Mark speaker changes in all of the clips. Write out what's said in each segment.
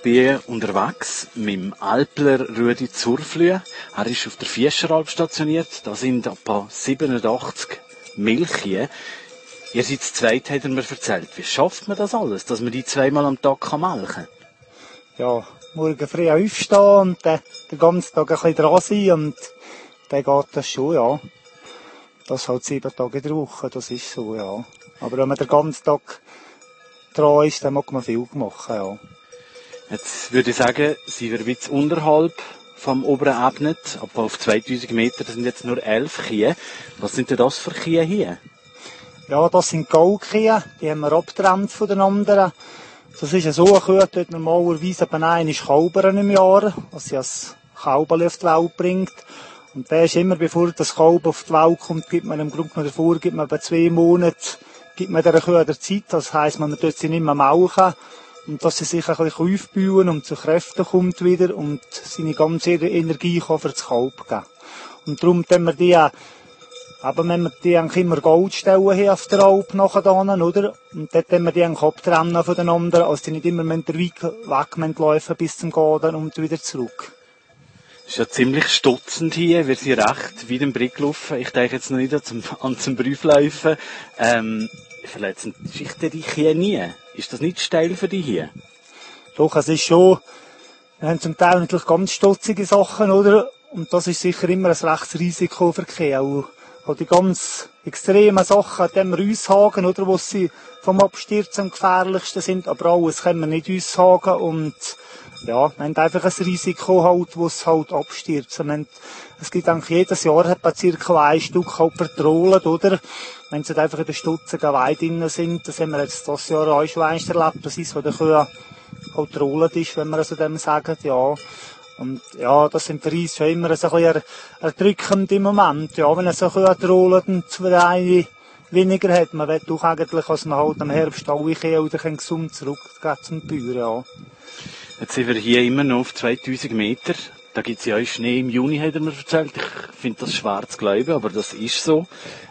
Speaker 1: bin hier unterwegs mit dem Alpler Rudi Zurflüh. Er ist auf der Fiescheralp stationiert. Da sind etwa 87 Milchkühe. Ihr seid zu zweit, hat er mir erzählt. Wie schafft man das alles, dass man die zweimal am Tag melken kann?
Speaker 2: Ja, morgen früh aufstehen und den ganzen Tag ein bisschen dran sein und dann geht das schon, ja. Das halt 7 Tage in der Woche, das ist so, ja. Aber wenn man den ganzen Tag dran ist, dann mag man viel machen, ja.
Speaker 1: Jetzt würde ich sagen, sind wir ein bisschen unterhalb vom oberen Ebnet, aber auf 2000 Meter, das sind jetzt nur 11 Kühe. Was sind denn das für Kühe hier?
Speaker 2: Ja, das sind Gaukühe, die haben wir abgetrennt von den anderen. Das ist so eine Kuh, dort normalerweise einmal Kalbern im Jahr, was sie als Kalberli auf die Welt bringt. Und der ist immer, bevor das Kalb auf die Welt kommt, gibt man im Grunde genommen davor, gibt man bei 2 Monaten, gibt man der Kuh der Zeit. Das heisst, man tut sie nicht mehr melken. Und dass sie sich ein bisschen aufbauen und zu Kräften kommt wieder und seine ganze Energie kann für das Kalb geben. Und darum tun wir die, aber wenn wir die eigentlich immer Goldstellen haben auf der Alp nachher, oder? Und dort tun wir die eigentlich abtrennen von den anderen, als die nicht immer den Weg laufen bis zum Gaden und wieder zurück.
Speaker 1: Das ist ja ziemlich stutzend hier. Wir sind recht weit im Brick gelaufen. Ich denke jetzt noch nicht an zum Brieflaufen. Verletzen sich die Kühe nie? Ist das nicht steil für die hier?
Speaker 2: Doch, es ist schon, wir haben zum Teil natürlich ganz stutzige Sachen, oder? Und das ist sicher immer ein rechtes Risiko für die Kühe. Auch die ganz extremen Sachen, die wir aushaken, oder? Wo sie vom Abstürzen am gefährlichsten sind. Aber alles können wir nicht aushaken und, ja, wir haben einfach ein Risiko halt, wo es halt abstürzen. Es gibt eigentlich jedes Jahr etwa circa 1 Stück halt vertrollt, oder? Wenn sie einfach in der stutzigen Weide drin sind, das haben wir jetzt das Jahr auch schon einst erlebt, das ist, wo der Kühe halt trollt ist, wenn man so dem sagen, ja. Und, ja, das sind für uns schon immer ein bisschen erdrückend im Moment, ja, wenn er so Kühe trollt und 2 weniger hat. Man will doch eigentlich, dass man halt am Herbst alle Kühe wieder gesund zurückgehen zum Bauern, ja.
Speaker 1: Jetzt sind wir hier immer noch auf 2000 Meter. Da gibt es ja auch Schnee im Juni, hat er mir erzählt. Ich finde das schwer zu glauben, aber das ist so.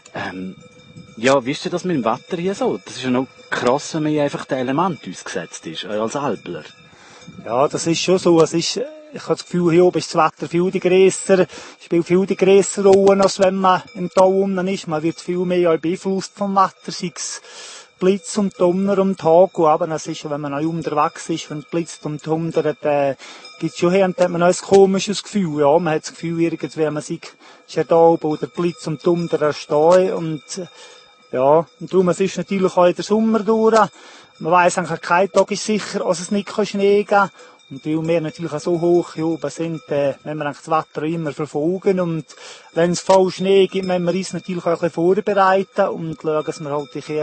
Speaker 1: Ja, wie ist denn das mit dem Wetter hier so? Das ist ja noch krass, wenn man hier einfach den Element ausgesetzt ist, als Alpler.
Speaker 2: Ja, das ist schon so. Ich habe das Gefühl, hier oben ist das Wetter viel grösser, spielt viel die grössere Rolle, als wenn man im Tal unten ist. Man wird viel mehr beeinflusst vom Wetter, sei es Blitz und Donner am Tag. Aber es ist, wenn man auch unterwegs ist, wenn es blitzt und donnert, gibt es schon her, und hat man auch ein komisches Gefühl. Ja, man hat das Gefühl, irgendwie, man sieht, ist ja da oben, wo der Blitz und Donner stehen. Und, ja, und darum, es ist natürlich auch in der Sommer durch. Man weiss eigentlich, kein Tag ist sicher, dass es nicht Schnee geben kann. Und weil wir natürlich auch so hoch hier oben sind, wenn wir das Wetter immer verfolgen. Und wenn es voll Schnee gibt, müssen wir uns natürlich auch ein bisschen vorbereiten und schauen, dass wir halt die Kühe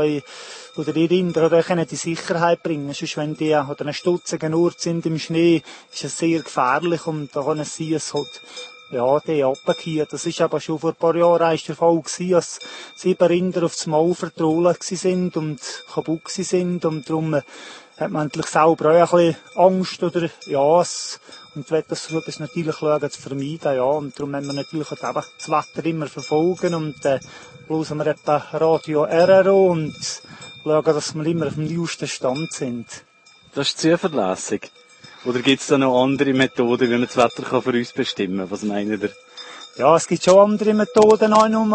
Speaker 2: oder die Rinder oder können die Sicherheit bringen. Sonst, wenn die an einem stutzigen Ort sind im Schnee, ist es sehr gefährlich und da kann es sein, es hat ja, die runtergehen. Das ist aber schon vor ein paar Jahren der Fall gewesen, als 7 Rinder aufs Maul vertrollt sind und kaputt sind. Und darum hat man natürlich selber auch ein bisschen Angst, oder, ja, und will das natürlich schauen, zu vermeiden, ja. Und darum müssen wir natürlich auch eben das Wetter immer verfolgen und, hören wir etwa Radio RRO und schauen, dass wir immer auf dem neuesten Stand sind.
Speaker 1: Das ist zuverlässig. Oder gibt es da noch andere Methoden, wie man das Wetter für uns bestimmen kann? Was meint ihr?
Speaker 2: Ja, es gibt schon andere Methoden.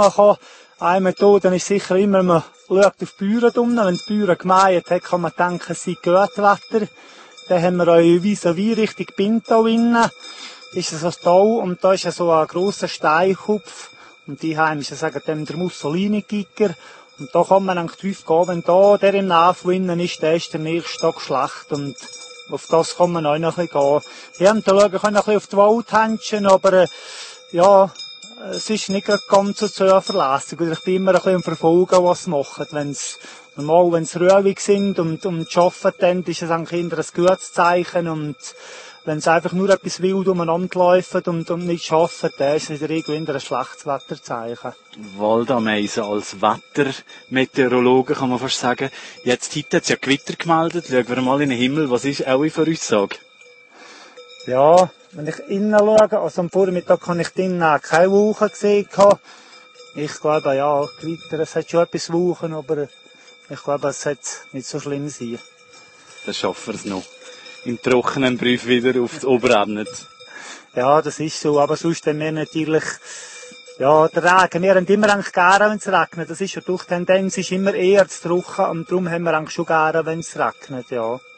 Speaker 2: Eine Methode ist sicher immer, man schaut auf die Bäuer unten. Wenn die Bäuer gemäht haben, kann man denken, es sei gutes Wetter. Dann haben wir auch vis-à-vis Richtung Pinto innen. Ist es ein Tal und da ist so ein grosser Steinkopf. Und die Heimischen sagen dem der Mussolini-Giger. Und da kann man eigentlich drauf gehen, wenn da der im Nähe innen ist, der ist der nächste Tag schlecht. Und auf das kann man auch noch ein bisschen gehen. Ja, und da schauen, können ein bisschen auf die Waldhändchen, aber, ja, es ist nicht ganz so zuverlässig. Ich bin immer ein bisschen am Verfolgen, was sie machen. Wenn sie ruhig sind und arbeiten, dann ist es eigentlich eher ein gutes Zeichen. Und wenn sie einfach nur etwas wild umeinander laufen und nicht arbeiten, dann ist es in der Regel eher ein schlechtes Wetterzeichen.
Speaker 1: Waldameisen als Wettermeteorologe kann man fast sagen. Jetzt heute hat es ja Gewitter gemeldet. Schauen wir mal in den Himmel. Was ist eure Voraussage?
Speaker 2: Ja, wenn ich innen schaue, also am Vormittag habe ich drinnen keine Wolken gesehen. Ich glaube, ja, Gewitter, es hat schon etwas Wolken, aber ich glaube, es wird nicht so schlimm sein.
Speaker 1: Dann schaffen wir es noch. im trockenen Brief wieder aufs Oberabend.
Speaker 2: Ja, das ist so. Aber sonst haben wir natürlich, ja, der Regen. Wir haben immer eigentlich gerne, wenn es regnet. Das ist ja durch die Tendenz ist immer eher zu trocken. Und darum haben wir eigentlich schon gerne, wenn es regnet, ja.